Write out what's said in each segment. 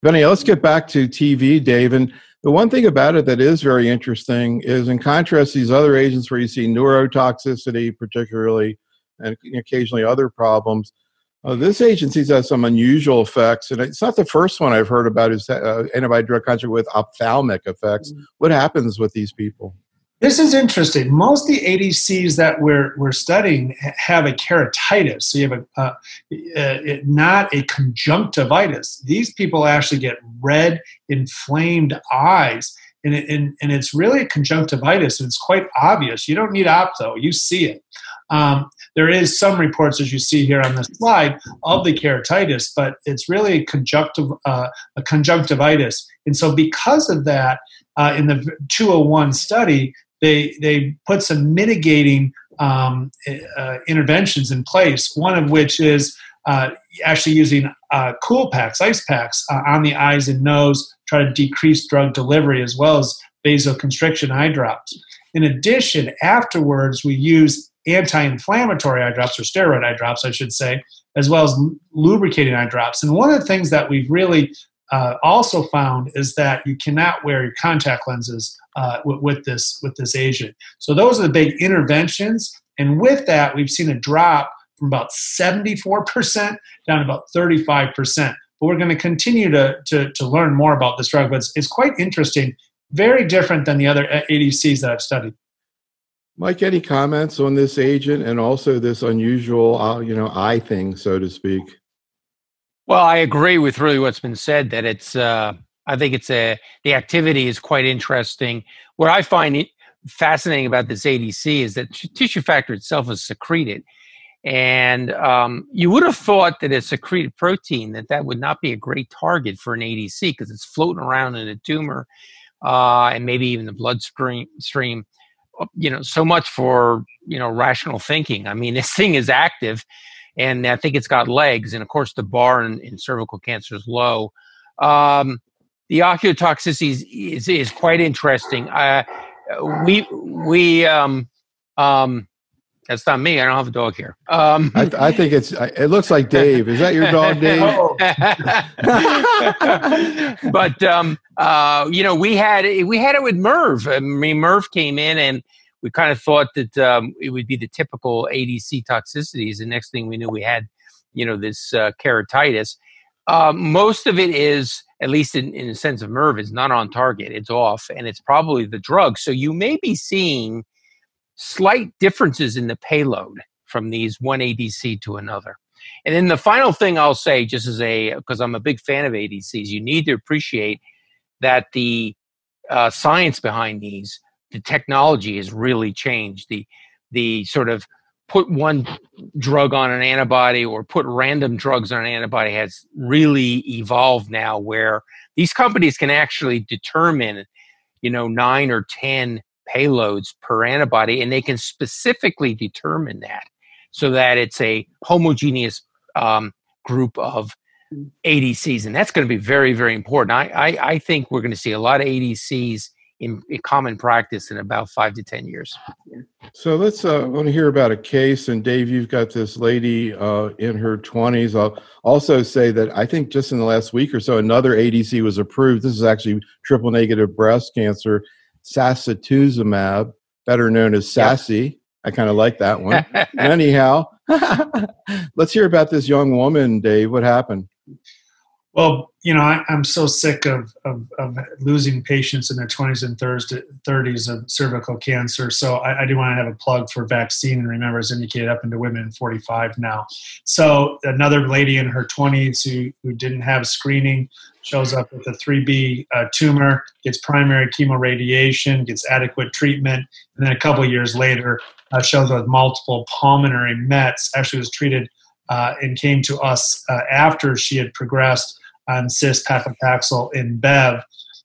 Vinny, let's get back to TV, Dave. And the one thing about it that is very interesting is, in contrast to these other agents where you see neurotoxicity, particularly, and occasionally other problems, this agent seems to have some unusual effects. And it's not the first one I've heard about is antibody-drug conjugate with ophthalmic effects. What happens with these people? This is interesting. Most of the ADCs that we're studying have a keratitis. So you have not a conjunctivitis. These people actually get red, inflamed eyes, and it's really a conjunctivitis, and it's quite obvious. You don't need ophtho; you see it. There is some reports, as you see here on the slide, of the keratitis, but it's really a conjunctivitis. And so, because of that, in the 201 study, they put some mitigating interventions in place, one of which is actually using cool packs, ice packs, on the eyes and nose, try to decrease drug delivery, as well as vasoconstriction eye drops. In addition, afterwards, we use anti-inflammatory eye drops, or steroid eye drops, I should say, as well as lubricating eye drops. And one of the things that we've really also found is that you cannot wear your contact lenses with this agent. So those are the big interventions. And with that, we've seen a drop from about 74% down to about 35%. But we're going to continue to learn more about this drug. But it's quite interesting, very different than the other ADCs that I've studied. Mike, any comments on this agent and also this unusual, eye thing, so to speak? Well, I agree with really what's been said, that it's, I think the activity is quite interesting. What I find fascinating about this ADC is that tissue factor itself is secreted. And you would have thought that a secreted protein, that would not be a great target for an ADC because it's floating around in a tumor and maybe even the bloodstream. So much for, rational thinking. I mean, this thing is active. And I think it's got legs. And of course, the bar in cervical cancer is low. The ocular toxicity is quite interesting. That's not me. I don't have a dog here. I think it looks like Dave. Is that your dog, Dave? But we had it with Merv. I mean, Merv came in and we kind of thought that it would be the typical ADC toxicities. The next thing we knew, we had, this keratitis. Most of it is, at least in the sense of Merv, is not on target. It's off, and it's probably the drug. So you may be seeing slight differences in the payload from these one ADC to another. And then the final thing I'll say, just because I'm a big fan of ADCs, you need to appreciate that the science behind these, the technology has really changed. The sort of put one drug on an antibody or put random drugs on an antibody has really evolved now, where these companies can actually determine, 9 or 10 payloads per antibody, and they can specifically determine that so that it's a homogeneous group of ADCs. And that's going to be very, very important. I think we're going to see a lot of ADCs in common practice in about 5 to 10 years. So let's want to hear about a case. And Dave, you've got this lady in her 20s. I'll also say that I think just in the last week or so, another ADC was approved. This is actually triple negative breast cancer, sacituzumab, better known as SASI. Yep. I kind of like that one. Anyhow, let's hear about this young woman, Dave. What happened? Well, I'm so sick of losing patients in their 20s and 30s of cervical cancer. So I do want to have a plug for vaccine. And remember, it's indicated up into women 45 now. So another lady in her 20s who didn't have screening shows up with a 3B tumor, gets primary chemoradiation, gets adequate treatment, and then a couple of years later shows up with multiple pulmonary mets. Actually was treated and came to us after she had progressed on cis paclitaxel in Bev.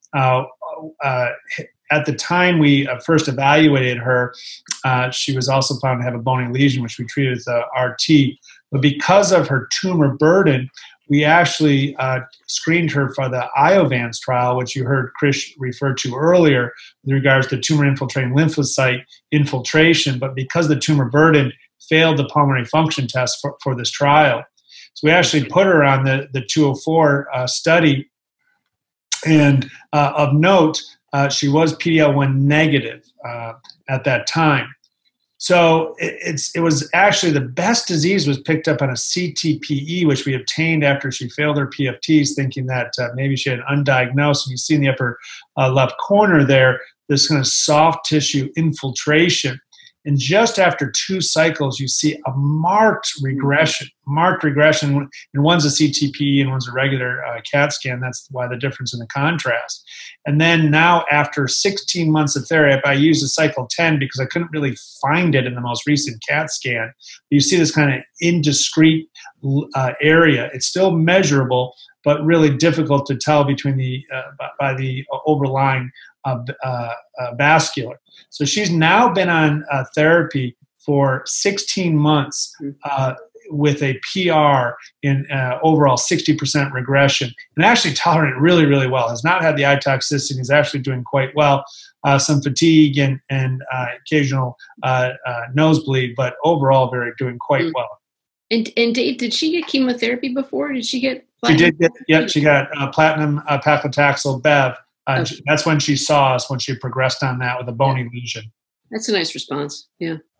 At the time we first evaluated her, she was also found to have a bony lesion, which we treated with RT. But because of her tumor burden, we actually screened her for the Iovance trial, which you heard Chris refer to earlier with regards to tumor-infiltrating lymphocyte infiltration. But because the tumor burden failed the pulmonary function test for this trial, so we actually put her on the 204 study And of note, she was PD-L1 negative at that time. So it was actually the best disease was picked up on a CTPE, which we obtained after she failed her PFTs, thinking that maybe she had undiagnosed. And you see in the upper left corner there, this kind of soft tissue infiltration. And just after 2 cycles, you see a marked regression. And one's a CTPE and one's a regular CAT scan. That's why the difference in the contrast. And then now after 16 months of therapy, I used a cycle 10 because I couldn't really find it in the most recent CAT scan. You see this kind of indiscrete area. It's still measurable, but really difficult to tell between by the overlying vascular. So she's now been on therapy for 16 months with a PR in overall 60% regression, and actually tolerated really, really well. Has not had the eye toxicity. Is actually doing quite well. Some fatigue and occasional nosebleed, but overall doing quite well. And Dave, did she get chemotherapy before? Did she get platinum? She did get, yep, she got platinum paclitaxel Bev. Okay. That's when she saw us, when she progressed on that with a bony lesion. That's a nice response. Yeah.